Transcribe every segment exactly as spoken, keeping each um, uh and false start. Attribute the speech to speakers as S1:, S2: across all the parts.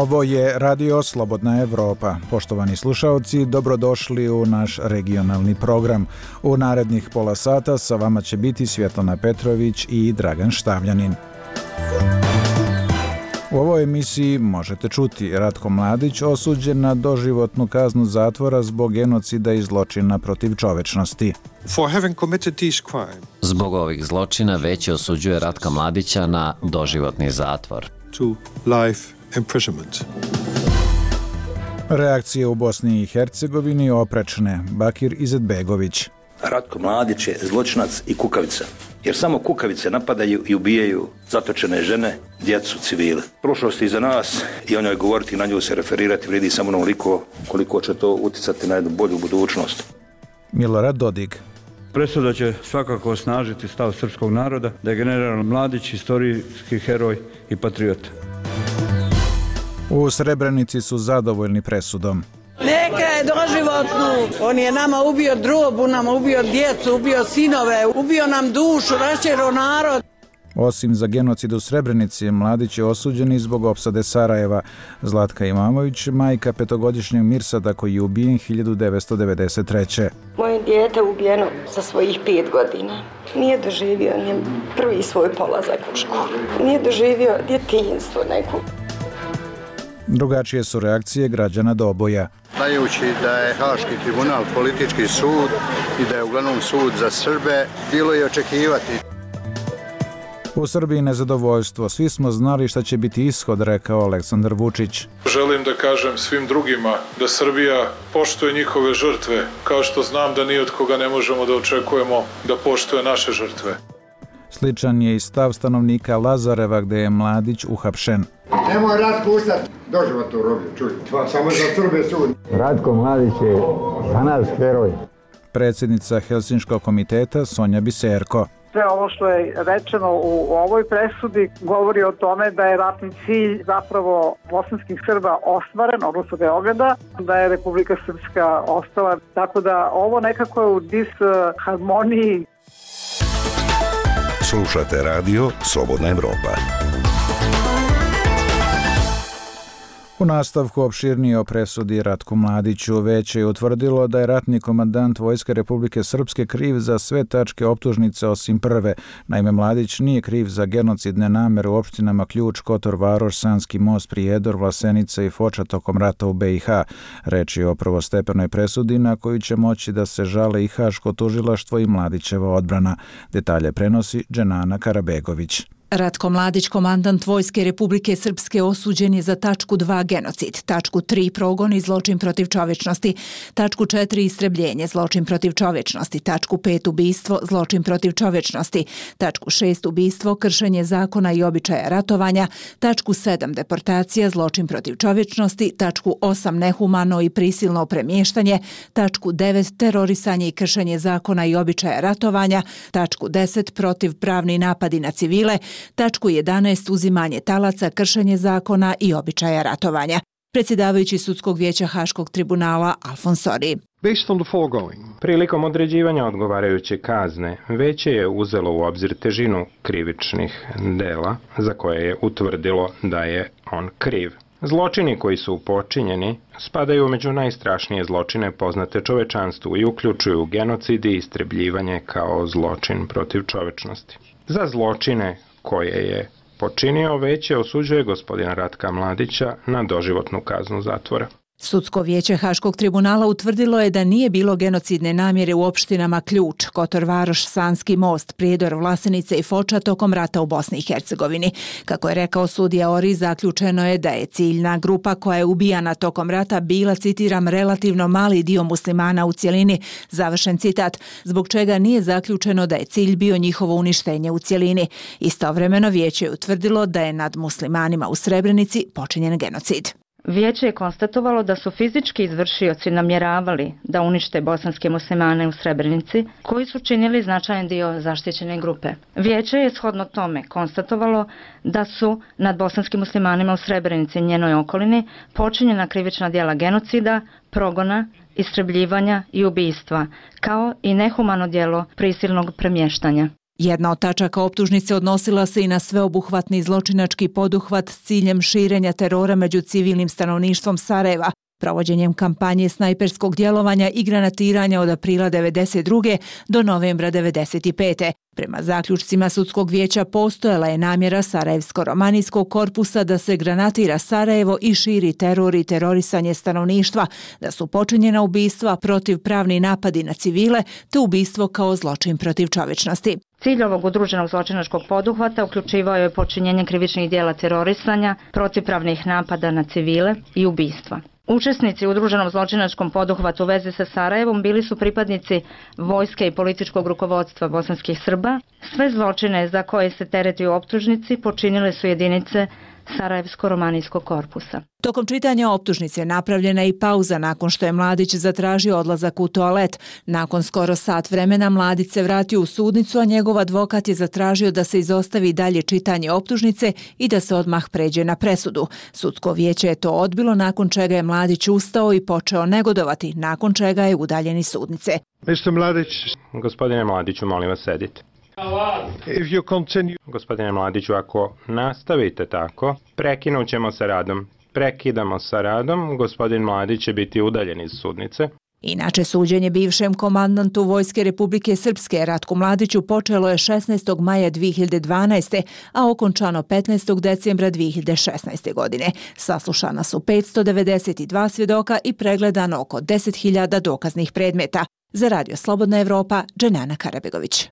S1: Ovo je Radio Slobodna Evropa. Poštovani slušaoci, dobrodošli u naš regionalni program. U narednih pola sata sa vama će biti Svjetlana Petrović i Dragan Štavljanin. U ovoj emisiji možete čuti Ratko Mladić osuđen na doživotnu kaznu zatvora zbog genocida i zločina protiv čovečnosti.
S2: Zbog ovih zločina Veće osuđuje Ratka Mladića na doživotni zatvor.
S1: Reakcije u Bosni i Hercegovini oprečne. Bakir Izetbegović.
S3: Ratko Mladić je zločinac i kukavica. Jer samo kukavice napadaju i ubijaju zatočene žene, djecu, civile. Prošlost je iza nas i o njoj govoriti i na nju se referirati vrijedi samo onoliko koliko će to uticati na jednu bolju budućnost.
S1: Milorad Dodig.
S4: Presuda će svakako osnažiti stav srpskog naroda da je general Mladić historijski heroj i patriot.
S1: U Srebrenici su zadovoljni presudom.
S5: Neka je doživotnu. On je nama ubio drobu, nama ubio djecu, ubio sinove, ubio nam dušu, raščerao narod.
S1: Osim za genocid u Srebrenici, Mladić je osuđen i zbog opsade Sarajeva. Zlatka Imamović, majka petogodišnjeg Mirsada koji je ubijen hiljadu devetsto devedeset treće.
S6: Moje dijete ubijeno sa svojih pet godina. Nije doživio ni prvi svoj polazak u školu. Nije doživio djetinjstvo neku.
S1: Drugačije su reakcije građana Doboja.
S7: Znajući da je Haški tribunal politički sud i da je uglavnom sud za Srbe, bilo je očekivati.
S1: U Srbiji nezadovoljstvo. Svi smo znali šta će biti ishod, rekao Aleksandar Vučić.
S8: Želim da kažem svim drugima da Srbija poštuje njihove žrtve, kao što znam da ni od koga ne možemo da očekujemo da poštuje naše žrtve.
S1: Sličan je i stav stanovnika Lazareva gde je Mladić uhapšen.
S9: Nemoj Ratko ustati, doživotnu robiju, čuj, samo za Srbe sud.
S10: Ratko Mladić je za nas heroj.
S1: Predsjednica Helsinškog komiteta Sonja Biserko.
S11: Sve ovo što je rečeno u ovoj presudi govori o tome da je ratni cilj zapravo bosanskih Srba ostvaren, odnosno Beograda, da je Republika Srpska ostala. Tako da ovo nekako je u disharmoniji.
S12: Slušate radio Slobodna Evropa.
S1: U nastavku opširnije o presudi Ratku Mladiću. Veće je utvrdilo da je ratni komandant Vojske Republike Srpske kriv za sve tačke optužnice osim prve. Naime, Mladić nije kriv za genocidne namere u opštinama Ključ, Kotor, Varoš, Sanski Most, Prijedor, Vlasenica i Foča tokom rata u be i ha. Reč je o prvostepenoj presudi na koju će moći da se žale i Haško tužilaštvo i Mladićeva odbrana. Detalje prenosi Dženana Karabegović.
S13: Ratko Mladić, komandant Vojske Republike Srpske, osuđen je za tačku dva genocid, tačku tri progon i zločin protiv čovečnosti, tačku četiri istrebljenje, zločin protiv čovečnosti, tačku pet ubistvo, zločin protiv čovečnosti, tačku šest ubistvo, kršenje zakona i običaja ratovanja, tačku sedam deportacija, zločin protiv čovečnosti, tačku osam nehumano i prisilno premještanje, tačku devet terorisanje i kršenje zakona i običaja ratovanja, tačku deset protivpravni napadi na civile, tačku jedanaest uzimanje talaca, kršenje zakona i običaja ratovanja. Predsjedavajući sudskog vijeća Haškog tribunala Alfons Sori.
S14: Prilikom određivanja odgovarajuće kazne, veće je uzelo u obzir težinu krivičnih dela za koje je utvrdilo da je on kriv. Zločini koji su počinjeni spadaju među najstrašnije zločine poznate čovečanstvu i uključuju genocid i istrebljivanje kao zločin protiv čovečnosti. Za zločine koje je počinio veće osuđuje gospodina Ratka Mladića na doživotnu kaznu zatvora.
S13: Sudsko vijeće Haškog tribunala utvrdilo je da nije bilo genocidne namjere u opštinama Ključ, Kotor, Varoš, Sanski Most, Prijedor, Vlasenica i Foča tokom rata u Bosni i Hercegovini. Kako je rekao sudija Ori, zaključeno je da je ciljna grupa koja je ubijana tokom rata bila, citiram, relativno mali dio muslimana u cjelini, završen citat, zbog čega nije zaključeno da je cilj bio njihovo uništenje u cjelini. Istovremeno vijeće je utvrdilo da je nad muslimanima u Srebrenici počinjen genocid.
S15: Vijeće je konstatovalo da su fizički izvršioci namjeravali da unište bosanske muslimane u Srebrenici, koji su činili značajan dio zaštićene grupe. Vijeće je shodno tome konstatovalo da su nad bosanskim muslimanima u Srebrenici i njenoj okolini počinjena krivična djela genocida, progona, istrebljivanja i ubijstva, kao i nehumano djelo prisilnog premještanja.
S13: Jedna od tačaka optužnice odnosila se i na sveobuhvatni zločinački poduhvat s ciljem širenja terora među civilnim stanovništvom Sarajeva, provođenjem kampanje snajperskog djelovanja i granatiranja od aprila devedeset druge do novembra devedeset pete. Prema zaključcima sudskog vijeća postojala je namjera Sarajevsko-romanijskog korpusa da se granatira Sarajevo i širi teror i terorisanje stanovništva, da su počinjena ubistva, protivpravni napadi na civile te ubistvo kao zločin protiv čovječnosti.
S15: Cilj ovog udruženog zločinačkog poduhvata uključivao je počinjenje krivičnih djela terorisanja, protivpravnih napada na civile i ubistva. Učesnici u udruženom zločinačkom poduhvatu u vezi sa Sarajevom bili su pripadnici vojske i političkog rukovodstva bosanskih Srba. Sve zločine za koje se tereti u optužnici počinile su jedinice Sarajevsko-romanijskog korpusa.
S13: Tokom čitanja optužnice napravljena je i pauza nakon što je Mladić zatražio odlazak u toalet. Nakon skoro sat vremena Mladić se vratio u sudnicu, a njegov advokat je zatražio da se izostavi dalje čitanje optužnice i da se odmah pređe na presudu. Sudsko vijeće je to odbilo, nakon čega je Mladić ustao i počeo negodovati, nakon čega je udaljen iz sudnice.
S14: mister Mladić, gospodine Mladiću, molim vas sedite. If you continue... Gospodine Mladiću, ako nastavite tako, prekinut ćemo sa radom. Prekidamo sa radom, gospodin Mladić će biti udaljen iz sudnice.
S13: Inače, suđenje bivšem komandantu Vojske Republike Srpske Ratku Mladiću počelo je šesnaestog maja dvije hiljade dvanaeste. a okončano petnaestog decembra dvije hiljade šesnaeste. godine. Saslušana su petsto devedeset dva svjedoka i pregledano oko deset hiljada dokaznih predmeta. Za Radio Slobodna Evropa, Dženana Karabegović.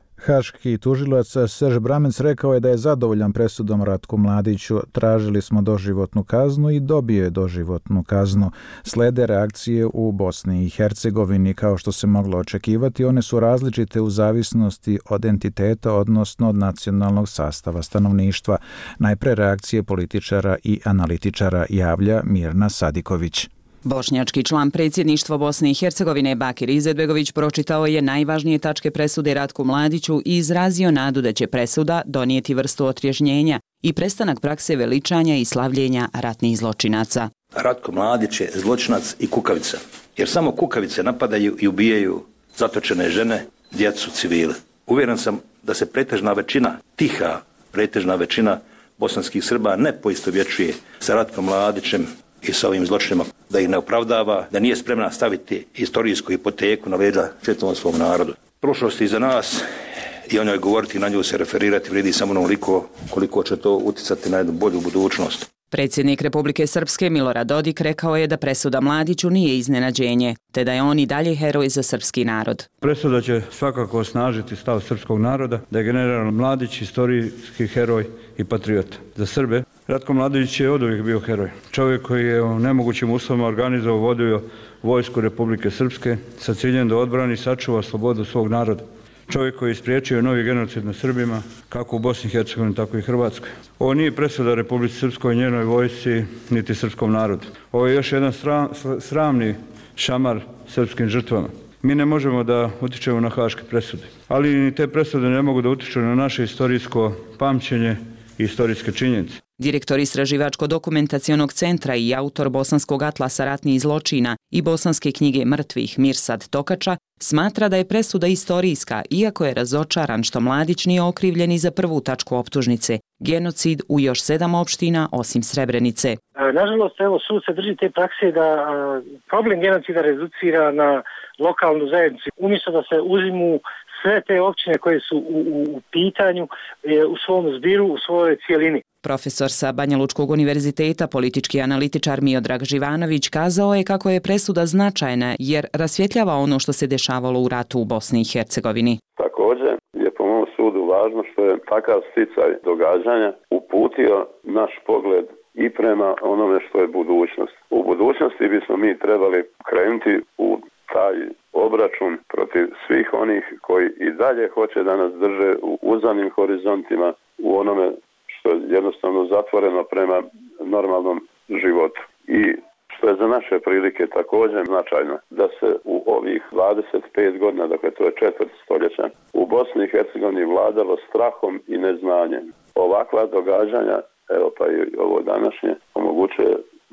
S1: Haški tužilac Serž Bramec rekao je da je zadovoljan presudom Ratku Mladiću. Tražili smo doživotnu kaznu i dobio je doživotnu kaznu. Slede reakcije u Bosni i Hercegovini. Kao što se moglo očekivati, one su različite u zavisnosti od entiteta, odnosno od nacionalnog sastava stanovništva. Najpre reakcije političara i analitičara, javlja Mirna Sadiković.
S16: Bošnjački član predsjedništva Bosne i Hercegovine Bakir Izetbegović pročitao je najvažnije tačke presude Ratku Mladiću i izrazio nadu da će presuda donijeti vrstu otrežnjenja i prestanak prakse veličanja i slavljenja ratnih zločinaca.
S3: Ratko Mladić je zločinac i kukavica, jer samo kukavice napadaju i ubijaju zatočene žene, djecu, civile. Uvjeren sam da se pretežna većina, tiha pretežna većina bosanskih Srba ne poistovjećuje sa Ratkom Mladićem i sa ovim zločinima, da ih ne opravdava, da nije spremna staviti historijsku hipoteku na leđa čitavom svom narodu. Prošlost je iza nas i o njoj govoriti, na nju se referirati vrijedi samo onoliko koliko će to utjecati na jednu bolju budućnost.
S16: Predsjednik Republike Srpske Milorad Dodik rekao je da presuda Mladiću nije iznenađenje, te da je on i dalje heroj za srpski narod.
S4: Presuda će svakako osnažiti stav srpskog naroda da je general Mladić historijski heroj i patriot. Za Srbe Ratko Mladić je oduvijek bio heroj. Čovjek koji je u nemogućim uslovima organizovao, vodio vojsku Republike Srpske sa ciljem da odbrani i sačuva slobodu svog naroda. Čovjek koji je spriječio novi genocid na Srbima, kako u Bosni i Hercegovini, tako i Hrvatskoj. Ovo nije presuda Republici Srpskoj, njenoj vojsci, niti srpskom narodu. Ovo je još jedan sram, sramni šamar srpskim žrtvama. Mi ne možemo da utičemo na haške presude, ali ni te presude ne mogu da utiču na naše historijsko pamćenje i historijske činjenice.
S16: Direktor Istraživačko-dokumentacionog centra i autor Bosanskog atlasa ratnih zločina i Bosanske knjige mrtvih Mirsad Tokača smatra da je presuda istorijska, iako je razočaran što Mladić nije okrivljen i za prvu tačku optužnice, genocid u još sedam opština osim Srebrenice.
S17: Nažalost, evo, sud se drži te prakse da a, problem genocida reducira na lokalnu zajednicu. Umjesto da se uzimu sve te općine koje su u, u, u pitanju e, u svom zbiru, u svojoj cijelini.
S16: Profesor sa Banja Lučkog univerziteta, politički analitičar Miodrag Živanović kazao je kako je presuda značajna jer rasvjetljava ono što se dešavalo u ratu u Bosni i Hercegovini.
S18: Također je po mom sudu važno što je takav sticaj događanja uputio naš pogled i prema onome što je budućnost. U budućnosti bismo mi trebali krenuti u taj obračun protiv svih onih koji i dalje hoće da nas drže u uzanim horizontima, u onome što je jednostavno zatvoreno prema normalnom životu. I što je za naše prilike također značajno, da se u ovih dvadeset pet godina, dakle to je četvrt stoljeća, u Bosni i Hercegovini vladalo strahom i neznanjem. Ovakva događanja, evo pa i ovo današnje, omogućuje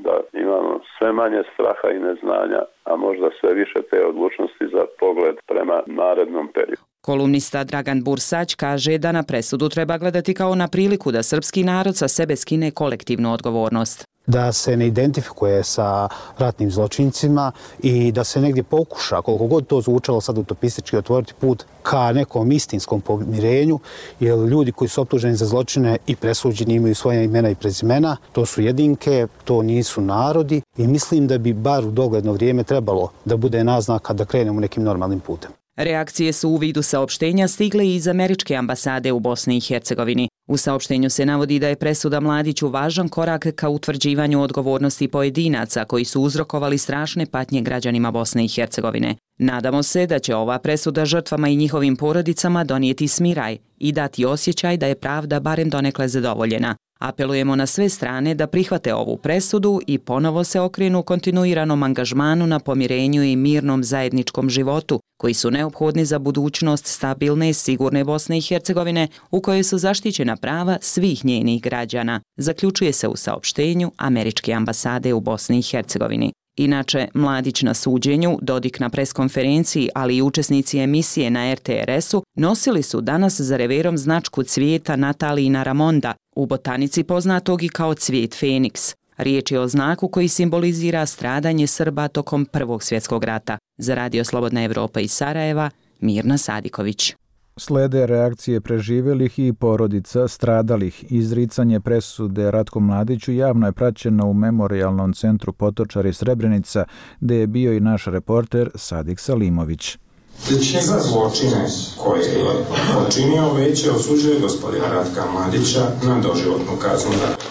S18: da imamo sve manje straha i neznanja, a možda sve više te odlučnosti za pogled prema narednom periodu.
S16: Kolumnista Dragan Bursać kaže da na presudu treba gledati kao na priliku da srpski narod sa sebe skine kolektivnu odgovornost.
S19: Da se ne identifikuje sa ratnim zločincima i da se negdje pokuša, koliko god to zvučalo sad utopistički, otvoriti put ka nekom istinskom pomirenju, jer ljudi koji su optuženi za zločine i presuđeni imaju svoja imena i prezimena, to su jedinke, to nisu narodi i mislim da bi bar u dogledno vrijeme trebalo da bude naznaka da krenemo nekim normalnim putem.
S16: Reakcije su u vidu saopštenja stigle i iz američke ambasade u Bosni i Hercegovini. U saopštenju se navodi da je presuda Mladiću važan korak ka utvrđivanju odgovornosti pojedinaca koji su uzrokovali strašne patnje građanima Bosne i Hercegovine. Nadamo se da će ova presuda žrtvama i njihovim porodicama donijeti smiraj i dati osjećaj da je pravda barem donekle zadovoljena. Apelujemo na sve strane da prihvate ovu presudu i ponovo se okrenu kontinuiranom angažmanu na pomirenju i mirnom zajedničkom životu, koji su neophodni za budućnost stabilne i sigurne Bosne i Hercegovine u kojoj su zaštićena prava svih njenih građana, zaključuje se u saopštenju američke ambasade u Bosni i Hercegovini. Inače, Mladić na suđenju, Dodik na preskonferenciji, ali i učesnici emisije na er te er esu nosili su danas za reverom značku cvijeta Natalijina Ramonda, u botanici poznatog i kao cvijet Feniks. Riječ je o znaku koji simbolizira stradanje Srba tokom Prvog svjetskog rata. Za Radio Slobodna Evropa iz Sarajeva, Mirna Sadiković.
S1: Slede reakcije preživjelih i porodica stradalih. Izricanje presude Ratku Mladiću javno je praćeno u Memorijalnom centru Potočari Srebrenica, gdje je bio i naš reporter Sadik Salimović.
S20: Za zločine koje je počinio Veće osuđuje gospodina Ratka Mladića na doživotnu kaznu zatvora.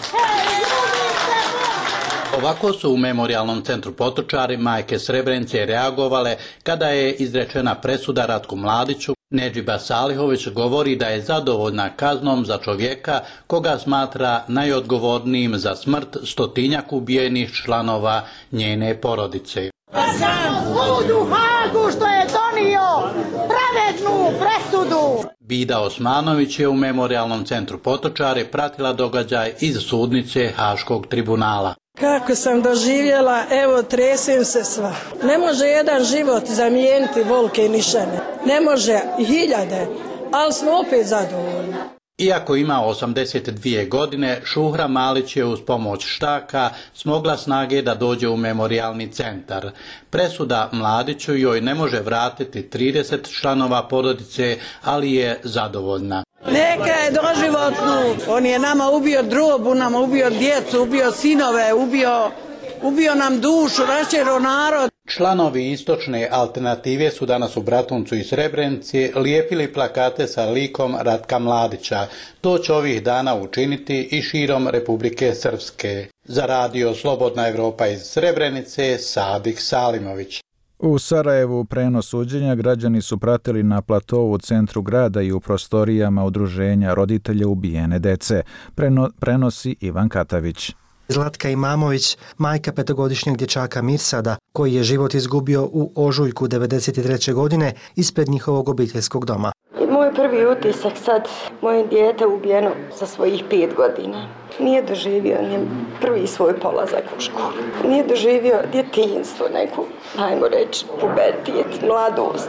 S21: Ovako su u Memorijalnom centru Potočari majke Srebrenice reagovale kada je izrečena presuda Ratku Mladiću. Nedžiba Salihović govori da je zadovoljna kaznom za čovjeka koga smatra najodgovornijim za smrt stotinjak ubijenih članova njene porodice.
S22: Sam sud u Hagu što je donio pravednu presudu.
S21: Vida Osmanović je u Memorijalnom centru Potočari pratila događaj iz sudnice Haškog tribunala.
S5: Kako sam doživjela, evo tresem se sva. Ne može jedan život zamijeniti volke i nišane. Ne može hiljade, ali smo opet zadovoljni.
S21: Iako ima osamdeset dvije godine, Šuhra Malić je uz pomoć štaka smogla snage da dođe u memorijalni centar. Presuda Mladiću joj ne može vratiti trideset članova porodice, ali je zadovoljna.
S5: Neka je doživotnu. On je nama ubio drobu, nama ubio djecu, ubio sinove, ubio, ubio nam dušu, raščero narod.
S21: Članovi istočne alternative su danas u Bratuncu i Srebrenici lijepili plakate sa likom Ratka Mladića. To će ovih dana učiniti i širom Republike Srpske. Za Radio Slobodna Evropa iz Srebrenice, Sadik Salimović.
S1: U Sarajevu prenos suđenja građani su pratili na platovu u centru grada i u prostorijama udruženja roditelja ubijene dece. Preno, prenosi Ivan Katavić.
S23: Zlatka Imamović, majka petogodišnjeg dječaka Mirsada, koji je život izgubio u ožujku devedeset treće godine ispred njihovog obiteljskog doma.
S6: Moj prvi utisak sad, moje dijete ubijeno sa svojih pet godina. Nije doživio ni prvi svoj polazak u školu. Nije doživio djetinjstvo, neku, ajmo reći, pubertijet, mladost,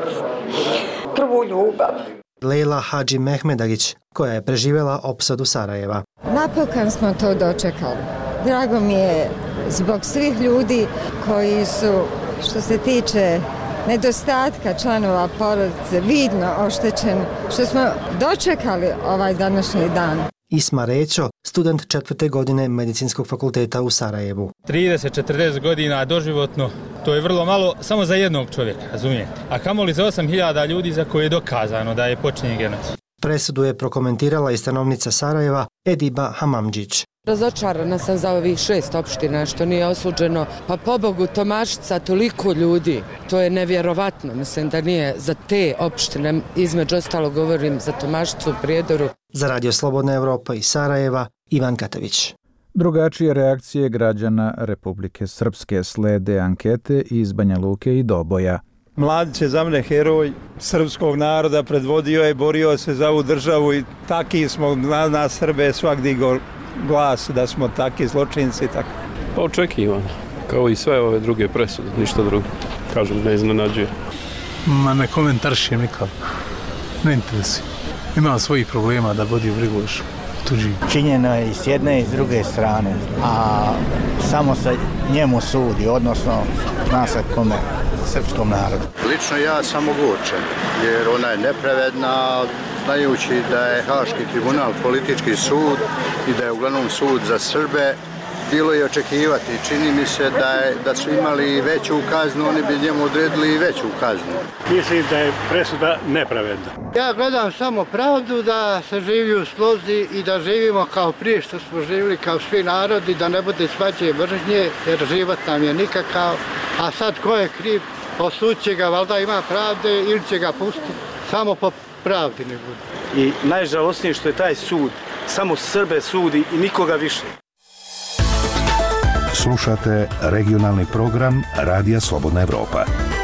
S6: prvu ljubav.
S23: Lejla Hadži Mehmedarić, koja je preživjela opsadu Sarajeva.
S24: Napokon smo to dočekali. Drago mi je zbog svih ljudi koji su, što se tiče nedostatka članova porodice, vidno oštećeni, što smo dočekali ovaj današnji dan.
S23: Isma Rećo, student četvrte godine Medicinskog fakulteta u Sarajevu.
S25: trideset do četrdeset godina doživotno, to je vrlo malo samo za jednog čovjeka, razumijete? A kamoli za osam hiljada ljudi za koje je dokazano da je počinjen genocid.
S23: Presudu je prokomentirala i stanovnica Sarajeva Ediba Hamamđić.
S26: Razočarana sam za ovih šest opština što nije osuđeno, pa pobogu Tomašca toliko ljudi, to je nevjerovatno, mislim da nije za te opštine, između ostalo govorim za Tomašcu, Prijedoru.
S23: Za Radio Slobodna Evropa iz Sarajeva, Ivan Katavić.
S1: Drugačije reakcije građana Republike Srpske slede ankete iz Banja Luke i Doboja.
S27: Mladić je za mene heroj srpskog naroda, predvodio je, borio se za ovu državu i taki smo na nas Srbe svak digo glas da smo taki zločinci. Tako.
S2: Pa očekivano, kao i sve ove druge presude, ništa drugo. Kažem, ne iznenađuje.
S7: Ma ne komentaršim nikako. Ne interesuje. Ima svojih problema da vodi brigu još tuđi.
S8: Činjeno je i s jedne i s druge strane, a samo se njemu sudi, odnosno zna se kome, srpskom narodu.
S9: Lično ja sam ogorčen, jer ona je nepravedna, znajući da je Haški tribunal politički sud i da je uglavnom sud za Srbe. Bilo je očekivati. Čini mi se da, je, da su imali veću kaznu, oni bi njemu odredili i veću kaznu.
S10: Mislim da je presuda nepravedna.
S9: Ja gledam samo pravdu, da se živi u slozi i da živimo kao prije što smo živjeli kao svi narodi, da ne bude svađe mržnje, jer život nam je nikakav. A sad ko je kriv, posud će ga, valjda ima pravde ili će ga pustiti. Samo po pravdi ne bude.
S10: I najžalosnije što je taj sud, samo Srbe sudi i nikoga više.
S11: Slušate regionalni program Radija Slobodna Evropa.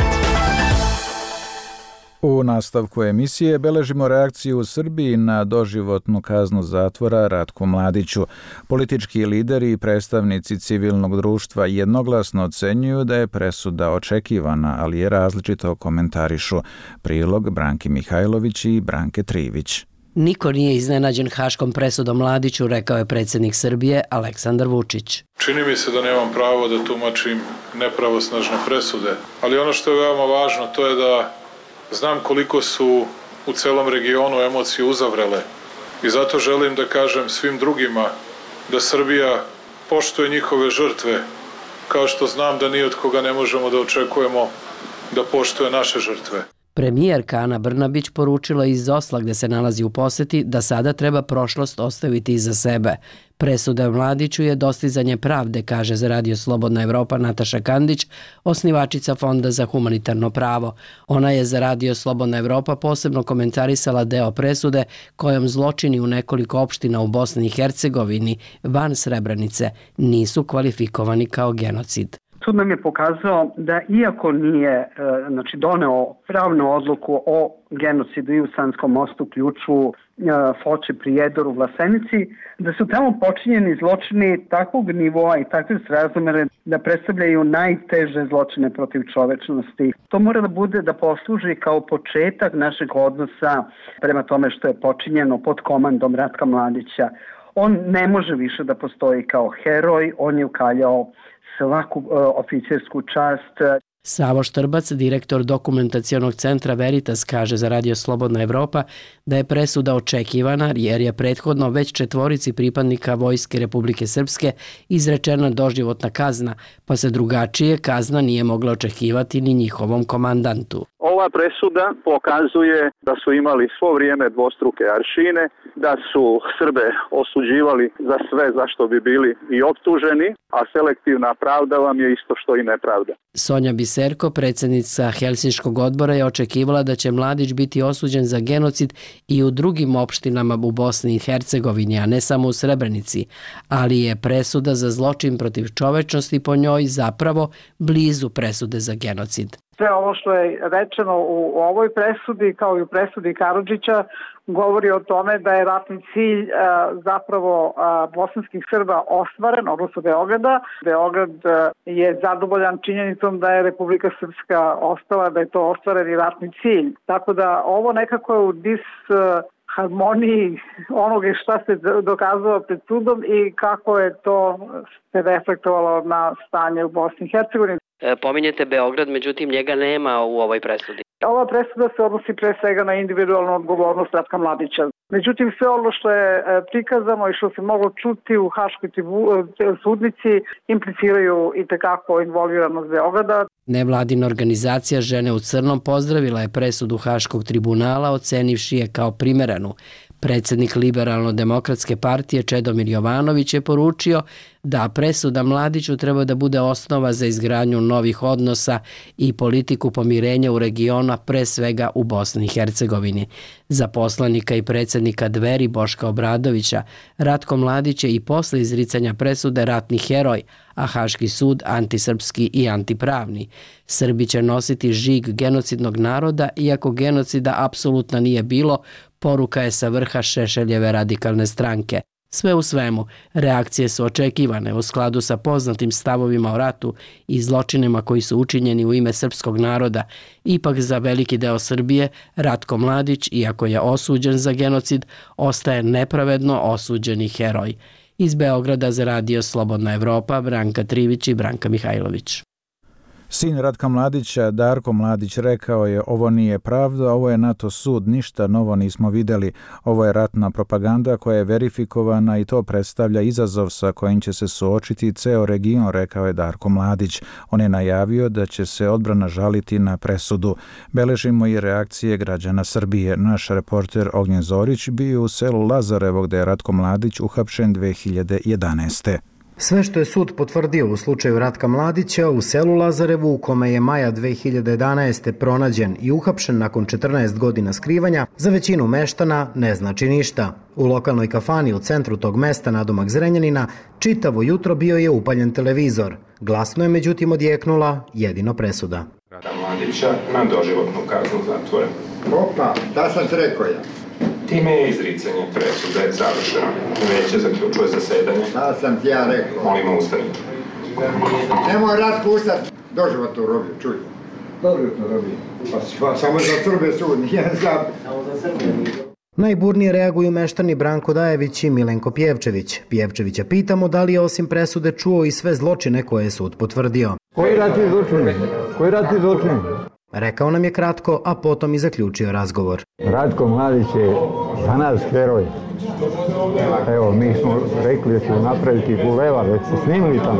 S1: U nastavku emisije beležimo reakciju u Srbiji na doživotnu kaznu zatvora Ratku Mladiću. Politički lideri i predstavnici civilnog društva jednoglasno ocenjuju da je presuda očekivana, ali je različito komentarišu. Prilog Branki Mihajlović i Branke Trivić.
S12: Niko nije iznenađen Haškom presudom Mladiću, rekao je predsjednik Srbije Aleksandar Vučić.
S28: Čini mi se da nemam pravo da tumačim nepravosnažne presude, ali ono što je veoma važno to je da znam koliko su u celom regionu emocije uzavrele i zato želim da kažem svim drugima da Srbija poštuje njihove žrtve, kao što znam da ni od koga ne možemo da očekujemo da poštuje naše žrtve.
S12: Premijerka Ana Brnabić poručila iz Osla, gde se nalazi u poseti, da sada treba prošlost ostaviti iza sebe. Presuda Mladiću je dostizanje pravde, kaže za Radio Slobodna Evropa Nataša Kandić, osnivačica Fonda za humanitarno pravo. Ona je za Radio Slobodna Evropa posebno komentarisala deo presude kojom zločini u nekoliko opština u Bosni i Hercegovini van Srebrenice nisu kvalifikovani kao genocid.
S29: Sud nam je pokazao da iako nije znači, doneo pravnu odluku o genocidu i u Sanskom mostu, Ključu, Foči, Prijedoru, Vlasenici, da su tamo počinjeni zločini takvog nivoa i takve srazmere da predstavljaju najteže zločine protiv čovečnosti. To mora da bude da posluži kao početak našeg odnosa prema tome što je počinjeno pod komandom Ratka Mladića. On ne može više da postoji kao heroj, on je ukaljao svaku uh, oficersku čast.
S12: Savo Štrbac, direktor dokumentacionog centra Veritas, kaže za Radio Slobodna Evropa da je presuda očekivana jer je prethodno već četvorici pripadnika Vojske Republike Srpske izrečena doživotna kazna, pa se drugačije kazna nije mogla očekivati ni njihovom komandantu.
S30: Ova presuda pokazuje da su imali svo vrijeme dvostruke aršine, da su Srbe osuđivali za sve za što bi bili i optuženi, a selektivna pravda vam je isto što i nepravda.
S12: Sonja Biserko, predsjednica Helsinškog odbora, je očekivala da će Mladić biti osuđen za genocid i u drugim opštinama u Bosni i Hercegovini, a ne samo u Srebrenici, ali je presuda za zločin protiv čovečnosti po njoj zapravo blizu presude za genocid.
S29: Sve ovo što je rečeno u ovoj presudi, kao i u presudi Karadžića, govori o tome da je ratni cilj zapravo bosanskih Srba ostvaren, odnosno Beograda. Beograd je zadovoljan činjenicom da je Republika Srpska ostala, da je to ostvareni ratni cilj. Tako da ovo nekako je u dis harmoniji onoga šta se dokazalo pred sudom i kako je to se reflektovalo na stanje u Bosni i Hercegovini.
S31: Pominjete Beograd, međutim njega nema u ovoj presudi.
S29: Ova presuda se odnosi pre svega na individualnu odgovornost Ratka Mladića. Međutim, sve ono što je prikazano i što se moglo čuti u Haškoj sudnici impliciraju i tekako involviranost Beograda.
S12: Nevladina organizacija Žene u crnom pozdravila je presudu Haškog tribunala, ocenivši je kao primerenu. Predsjednik Liberalno-demokratske partije Čedomir Jovanović je poručio da presuda Mladiću treba da bude osnova za izgradnju novih odnosa i politiku pomirenja u regionu, pre svega u Bosni i Hercegovini. Za poslanika i predsjednika Dveri Boška Obradovića, Ratko Mladić je i posle izricanja presude ratni heroj, a Haški sud antisrpski i antipravni. Srbi će nositi žig genocidnog naroda, iako genocida apsolutno nije bilo, poruka je sa vrha Šešeljeve radikalne stranke. Sve u svemu, reakcije su očekivane u skladu sa poznatim stavovima o ratu i zločinima koji su učinjeni u ime srpskog naroda. Ipak za veliki deo Srbije Ratko Mladić, iako je osuđen za genocid, ostaje nepravedno osuđeni heroj. Iz Beograda za radio Slobodna Evropa, Branka Trivić i Branka Mihajlović.
S1: Sin Ratka Mladića, Darko Mladić, rekao je: ovo nije pravda, ovo je NATO sud, ništa novo nismo videli. Ovo je ratna propaganda koja je verifikovana i to predstavlja izazov sa kojim će se suočiti ceo region, rekao je Darko Mladić. On je najavio da će se odbrana žaliti na presudu. Beležimo i reakcije građana Srbije. Naš reporter Ognjen Zorić bio u selu Lazarevo gde je Ratko Mladić uhapšen dve hiljade jedanaeste.
S3: Sve što je sud potvrdio u slučaju Ratka Mladića u selu Lazarevu, u kome je maja dve hiljade jedanaeste pronađen i uhapšen nakon četrnaest godina skrivanja, za većinu meštana ne znači ništa. U lokalnoj kafani u centru tog mesta nadomak Zrenjanina čitavo jutro bio je upaljen televizor. Glasno je međutim odjeknula jedino presuda.
S4: Ratka Mladića na doživotnu kaznu zatvora.
S13: Opa, da sam ti rekao ja.
S4: Time je izricanje presude završeno. Veće zaključuje zasedanje.
S13: Da sam ti ja rekao.
S4: Molimo ustani.
S13: Nemoj Ratko ustati. Doživotnu robiju, čuj. Doživotnu robiju. Pa samo za Srbe sud, nije za... Samo za Srbe.
S3: Najburnije reaguju meštani Branko Dajević i Milenko Pjevčević. Pjevčevića pitamo da li je osim presude čuo i sve zločine koje je sud potvrdio.
S13: Koji ratni zločin? Koji ratni zločin?
S3: Rekao nam je kratko, a potom i zaključio razgovor.
S13: Ratko Mladić je za nas heroj. Evo, mi smo rekli da ćemo napraviti bulevar, već se snimili tamo.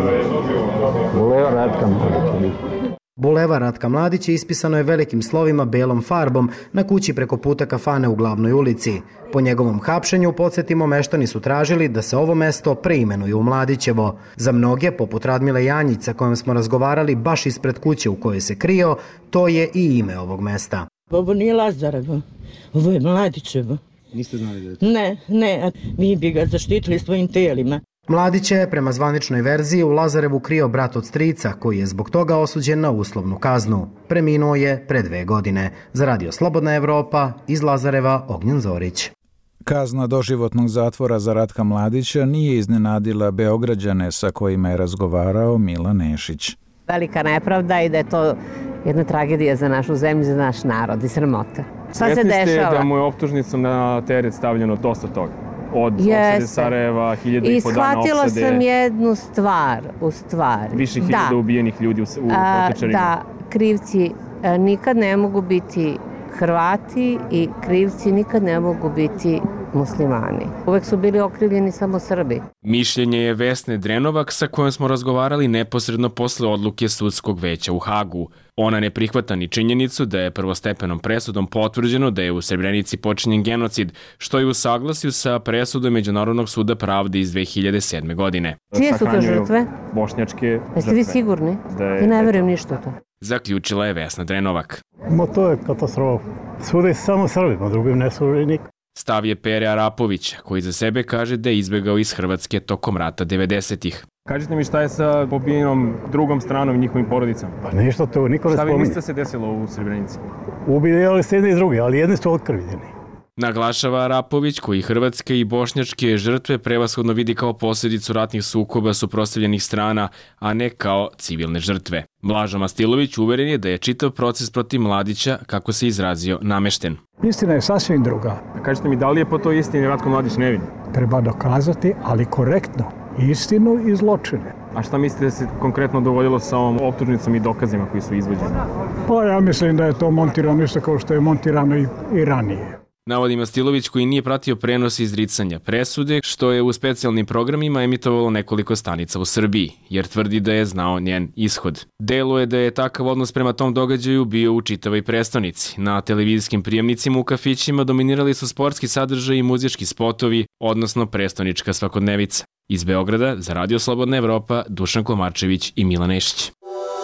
S13: Bulevar Ratka Mladića.
S3: Bulevar Ratka Mladića ispisano je velikim slovima belom farbom na kući preko puta kafane u Glavnoj ulici. Po njegovom hapšenju, podsjetimo, meštani su tražili da se ovo mesto preimenuje u Mladićevo. Za mnoge, poput Radmile Janjić sa kojom smo razgovarali baš ispred kuće u kojoj se krio, to je i ime ovog mesta.
S14: Ovo nije Lazarevo, ovo je Mladićevo.
S4: Niste znali da je to?
S14: Ne, ne, mi bi ga zaštitili svojim telima.
S3: Mladića je, prema zvaničnoj verziji, u Lazarevu krio brat od strica, koji je zbog toga osuđen na uslovnu kaznu. Preminuo je pre dve godine. Za radio Slobodna Evropa, iz Lazareva, Ognjen Zorić.
S1: Kazna doživotnog zatvora za Ratka Mladića nije iznenadila Beograđane sa kojima je razgovarao Milan Nešić.
S15: Velika nepravda i da je to jedna tragedija za našu zemlju, za naš narod i sramota. Šta se dešava?
S16: Svjesni ste da mu je optužnicom na teret stavljeno dosta toga? Od opsade Sarajeva, hiljadu i po dana opsade. I shvatila sam jednu stvar, u stvari. Više hiljada da. ubijenih ljudi u, u Potočarima.
S15: Da, krivci nikad ne mogu biti Hrvati i krivci nikad ne mogu biti muslimani. Uvek su bili okrivljeni samo Srbi.
S17: Mišljenje je Vesne Drenovak sa kojom smo razgovarali neposredno posle odluke sudskog veća u Hagu. Ona ne prihvata ni činjenicu da je prvostepenom presudom potvrđeno da je u Srebrenici počinjen genocid, što je u saglasju sa presudom Međunarodnog suda pravde iz dve hiljade sedme. godine.
S15: Čije su to žrtve?
S16: Bošnjačke žrtve.
S15: Jeste vi sigurni? Ja ne verujem ništa to.
S17: Zaključila je Vesna Drenovak.
S13: Ma to je katastrofa. Sude samo Srbima, drugim ne sude nik.
S17: Stav je Pere Arapovića, koji za sebe kaže da je izbegao iz Hrvatske tokom rata devedesetih.
S16: Kažite mi šta je sa pobijenom drugom stranom i njihovim porodicama?
S13: Pa ništa to, niko ne spominje.
S16: Šta vi mislite da se desilo u Srebrenici?
S13: Ubijali se jedni i drugi, ali jedni su otkrivljeni.
S17: Naglašava Arapović, koji hrvatske i bošnjačke žrtve prevashodno vidi kao posljedicu ratnih sukoba suprotstavljenih strana, a ne kao civilne žrtve. Blažo Mastilović uveren je da je čitav proces protiv Mladića, kako se izrazio, namešten.
S13: Istina je sasvim druga.
S16: Kažete mi, da li je po toj istini Ratko Mladić nevin?
S13: Treba dokazati, ali korektno, istinu i zločine.
S16: A šta mislite da se konkretno dogodilo sa ovom optužnicom i dokazima koji su izvođeni?
S13: Pa ja mislim da je to montirano isto kao što je montirano i, i ranije.
S17: Navodi Mastilović, koji nije pratio prenos izricanja presude, što je u specijalnim programima emitovalo nekoliko stanica u Srbiji, jer tvrdi da je znao njen ishod. Deluje da je takav odnos prema tom događaju bio u čitavoj prestonici. Na televizijskim prijemnicima u kafićima dominirali su sportski sadržaj i muzički spotovi, odnosno prestonička svakodnevica. Iz Beograda, za radio Slobodna Evropa, Dušan Komarčević i Milan Nešić.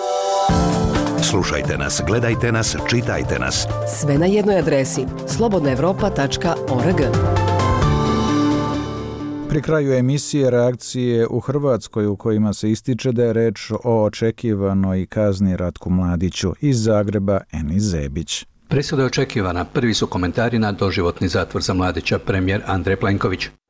S11: Slušajte nas, gledajte nas, čitajte nas.
S18: Sve na jednoj adresi slobodna evropa tačka org.
S1: Pri kraju emisije reakcije u Hrvatskoj u kojima se ističe da je reč o očekivanoj kazni Ratku Mladiću. Iz Zagreba Enis Zebić.
S19: Presuda je očekivana. Prvi su komentari na doživotni zatvor za Mladića premijer Andrej Plenković.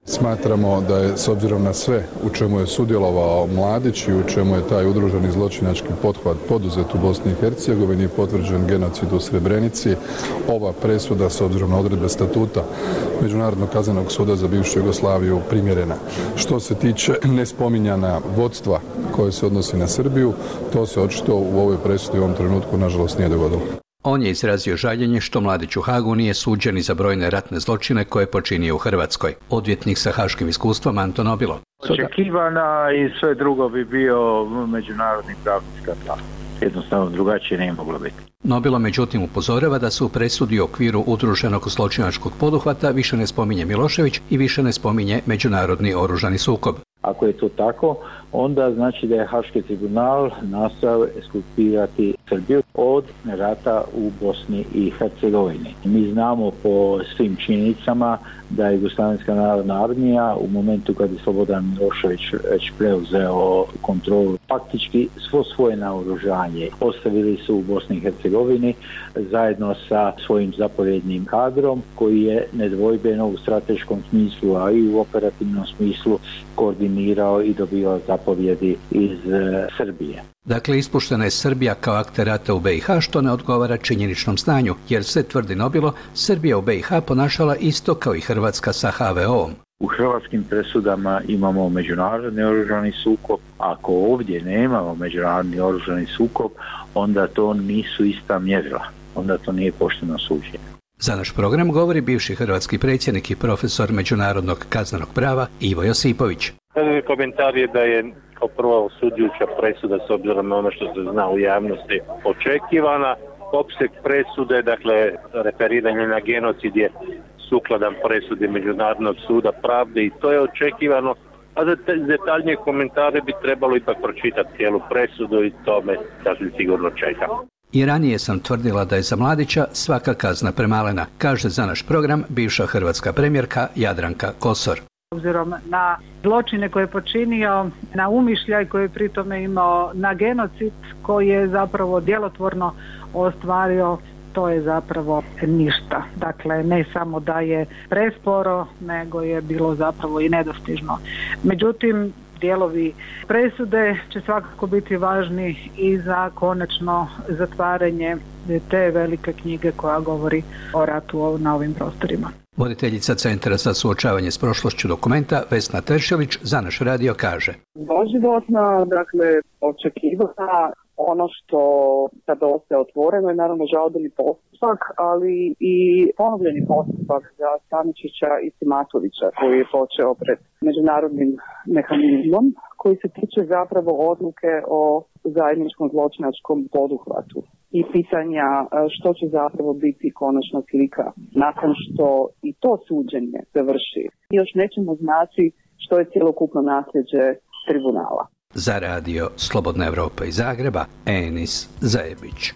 S5: Smatramo da je, s obzirom na sve u čemu je sudjelovao Mladić i u čemu je taj udruženi zločinački pothvat poduzet u Bosni i Hercegovini i potvrđen genocid u Srebrenici, ova presuda s obzirom na odredbe statuta Međunarodnog kaznenog suda za bivšu Jugoslaviju primjerena. Što se tiče nespominjana vodstva koje se odnosi na Srbiju, to se očito u ovoj presudi u ovom trenutku nažalost nije dogodilo.
S6: On je izrazio žaljenje što Mladić u Hagu nije suđen za brojne ratne zločine koje je počinio u Hrvatskoj. Odvjetnik sa haškim iskustvom Anton Nobilo.
S19: Očekivana i sve drugo bi bio međunarodni pravni skandal. Jednostavno drugačije nije moglo biti.
S6: Nobilo međutim upozorava da se u presudi u okviru udruženog zločinačkog poduhvata više ne spominje Milošević i više ne spominje međunarodni oružani sukob.
S19: Ako je to tako, onda znači da je Haški tribunal nastao eskulpirati Srbiju od rata u Bosni i Hercegovini. Mi znamo po svim činjenicama da je Jugoslavenska narodna armija u momentu kad je Slobodan Milošević već preuzeo kontrolu, faktički svo svoje naoružanje ostavili su u Bosni i Hercegovini zajedno sa svojim zapovjednim kadrom koji je nedvojbeno u strateškom smislu, a i u operativnom smislu koordinirao i dobio zapovjedi iz e, Srbije.
S6: Dakle, ispuštena je Srbija kao akter rata u B i H, što ne odgovara činjeničnom stanju, jer se, tvrdi Nobilo, Srbija u B i H ponašala isto kao i Hrvatska sa H V O-om.
S19: U hrvatskim presudama imamo međunarodni oružani sukob. Ako ovdje nemamo međunarodni oružani sukob, onda to nisu ista mjerila. Onda to nije pošteno suđenje.
S6: Za naš program govori bivši hrvatski predsjednik i profesor međunarodnog kaznenog prava Ivo Josipović.
S20: Komentar je da je kao prva osuđujuća presuda s obzirom na ono što se zna u javnosti očekivana. Opseg presude, dakle referiranje na genocid je sukladan presudi Međunarodnog suda pravde i to je očekivano, a za detaljnije komentare bi trebalo ipak pročitati cijelu presudu i to me sasvim sigurno čeka.
S6: I ranije sam tvrdila da je za Mladića svaka kazna premalena, kaže za naš program bivša hrvatska premijerka Jadranka Kosor.
S21: Obzirom na zločine koje je počinio, na umišljaj koji je pritome imao, na genocid koji je zapravo djelotvorno ostvario, to je zapravo ništa. Dakle, ne samo da je presporo, nego je bilo zapravo i nedostižno. Međutim, dijelovi presude će svakako biti važni i za konačno zatvaranje te velike knjige koja govori o ratu na ovim prostorima.
S6: Voditeljica Centra za suočavanje s prošlošću Dokumenta Vesna Teršelić za naš radio kaže.
S22: Doživotna, dakle, očekivana. Ono što sada ostaje otvoreno je naravno žalbeni postupak, ali i ponovljeni postupak za Staničića i Simatovića koji je počeo pred međunarodnim mehanizmom koji se tiče zapravo odluke o zajedničkom zločinačkom poduhvatu i pitanja što će zapravo biti konačna slika nakon što i to suđenje završi. Još nećemo znati što je cjelokupno nasljeđe tribunala.
S6: Za radio Slobodna Evropa iz Zagreba, Enis Zajebić.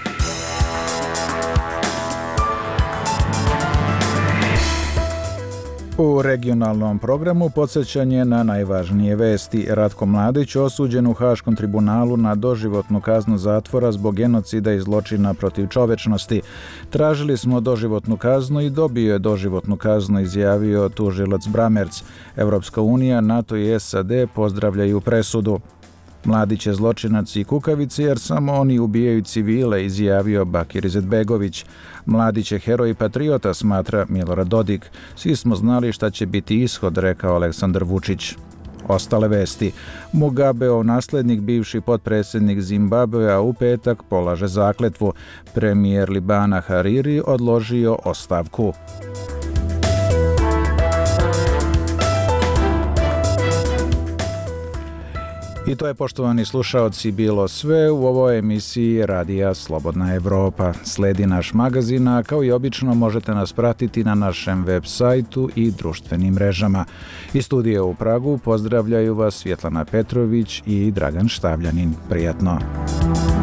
S1: U regionalnom programu podsjećanje na najvažnije vesti. Ratko Mladić osuđen u Haškom tribunalu na doživotnu kaznu zatvora zbog genocida i zločina protiv čovečnosti. Tražili smo doživotnu kaznu i dobio je doživotnu kaznu, izjavio tužilac Bramerc. Evropska unija, NATO i S A D pozdravljaju presudu. Mladić je zločinac i kukavice jer samo oni ubijaju civile, izjavio Bakir Izetbegović. Mladić je heroj i patriota, smatra Milorad Dodik. Svi smo znali šta će biti ishod, rekao Aleksandar Vučić. Ostale vesti. Mugabeov naslednik, bivši potpredsjednik Zimbabvea, u petak polaže zakletvu. Premijer Libana Hariri odložio ostavku. I to je, poštovani slušaoci, bilo sve u ovoj emisiji Radija Slobodna Evropa. Sledi naš magazin, a kao i obično možete nas pratiti na našem web sajtu i društvenim mrežama. Iz studija u Pragu pozdravljaju vas Svjetlana Petrović i Dragan Štavljanin. Prijatno!